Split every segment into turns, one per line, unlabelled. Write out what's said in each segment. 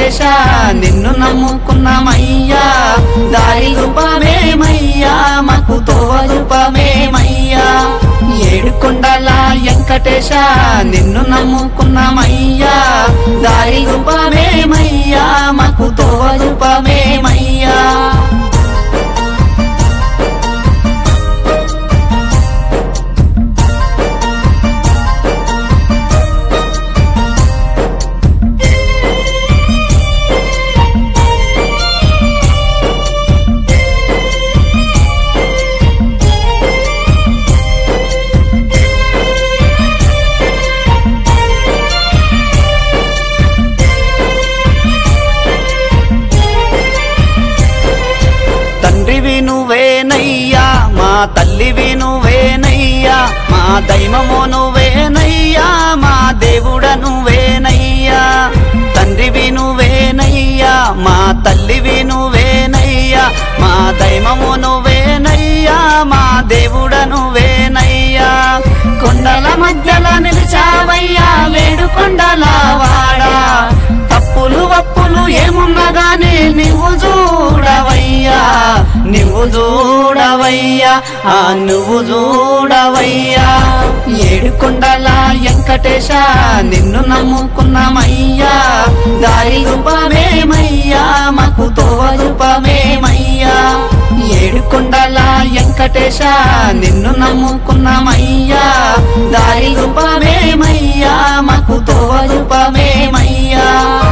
వెంకటేశ నిన్ను నమ్ముకున్నామయ్యా దారి రూపమేమయ్యా మాకు తోవ రూపమేమయ్యా ఏడుకొండల వెంకటేశ నిన్ను నమ్ముకున్నామయ్యా దారి రూపమేమయ్యా మాకు తోవ రూపమేమయ్యా తండ్రివి నువ్వేనయ్యా మా తల్లివి నువ్వేనయ్యా మా దైవము నువ్వేనయ్యా మా దేవుడ నువ్వేనయ్యా తండ్రివి నువ్వేనయ్యా మా తల్లివి నువ్వేనయ్యా మా దైవము నువ్వేనయ్యా మా దేవుడ నువ్వేనయ్యా కొండల మధ్యలో నిలిచావయ్యా వేడుకొండల వాడా తప్పులు వప్పులు ఏమున్నా గాని నువ్వు చూడవయ్యా నువ్వు చూడవయ్యా నువ్వు చూడవయ్యా ఏడుకొండల వెంకటేశ నిన్ను నమ్ముకున్నామయ్యా దారి రూపమేమయ్యా మాకు తోవ రూపమేమయ్యా ఏడుకొండల వెంకటేశ నిన్ను నమ్ముకున్నామయ్యా దారి రూపమేమయ్యా మాకు తోవ రూపమేమయ్యా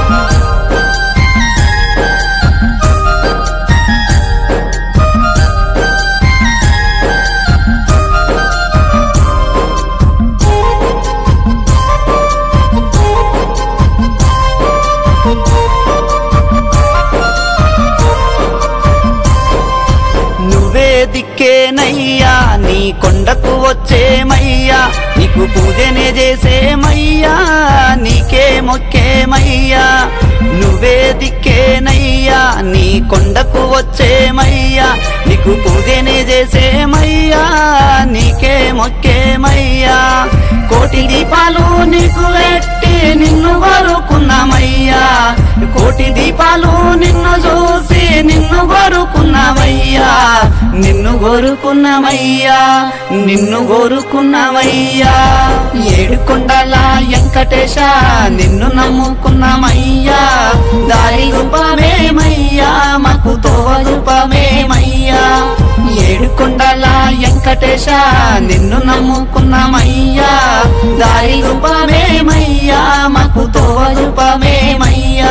నువ్వే దిక్కేనయ్యా నీ కొండకు వచ్చేమయ్యా నీకు పూజనే చేసేమయ్యా నీకే మొక్కేమయ్యా నువ్వే దిక్కేనయ్యా నీ కొండకు వచ్చేమయ్యా నీకు పూజనే చేసేమయ్యా నీకే మొక్కేమయ్యా కోటి దీపాలు నీకు పెట్టి నిన్ను కోరుకున్నామయ్యా కోటి దీపాలు నిన్ను చూసి నిన్ను కోరుకున్నామయ్యా నిన్ను కోరుకున్నామయ్యా నిన్ను కోరుకున్నామయ్యా ఏడుకొండల వెంకటేశ నిన్ను నమ్ముకున్నామయ్యా దారి రూపమేమయ్యా మాకు తోవ రూపమేమయ్యా ఏడుకొండల వెంకటేశ నిన్ను నమ్ముకున్నామయ్యా దారి రూపమేమయ్యా మాకు తోవ రూపమేమయ్యా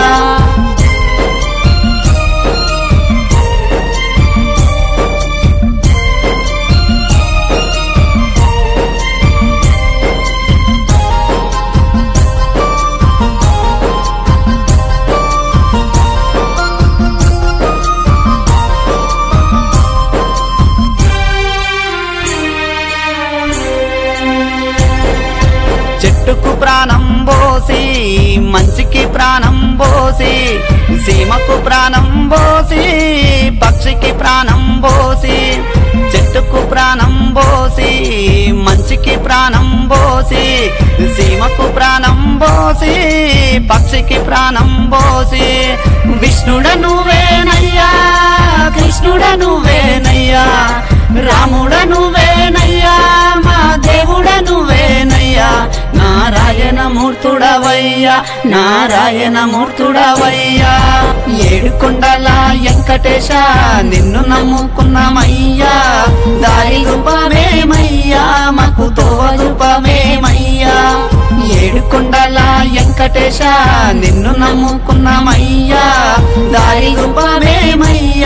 చెట్టుకు ప్రాణం పోసి మంచికి ప్రాణం పోసి సీమకు ప్రాణం పోసి పక్షికి ప్రాణం పోసి చెట్టుకు ప్రాణం పోసి మంచికి ప్రాణం పోసి సీమకు ప్రాణం పోసి పక్షికి ప్రాణం పోసి విష్ణుడ నువ్వేనయ్యా కృష్ణుడ నువ్వేనయ్యా రాముడ నువ్వేనయ్యా మా దేవుడ నువ్వేనయ్యా నారాయణ మూర్తుడవయ్యా నారాయణ మూర్తుడవయ్యా ఏడుకొండల వెంకటేశ నిన్ను నమ్ముకున్నామయ్యా దారి రూపమేమయ్యా మాకు తోవ రూపమేమయ్యా ఏడుకొండల వెంకటేశ నిన్ను నమ్ముకున్నామయ్యా దారి రూపమేమయ్యా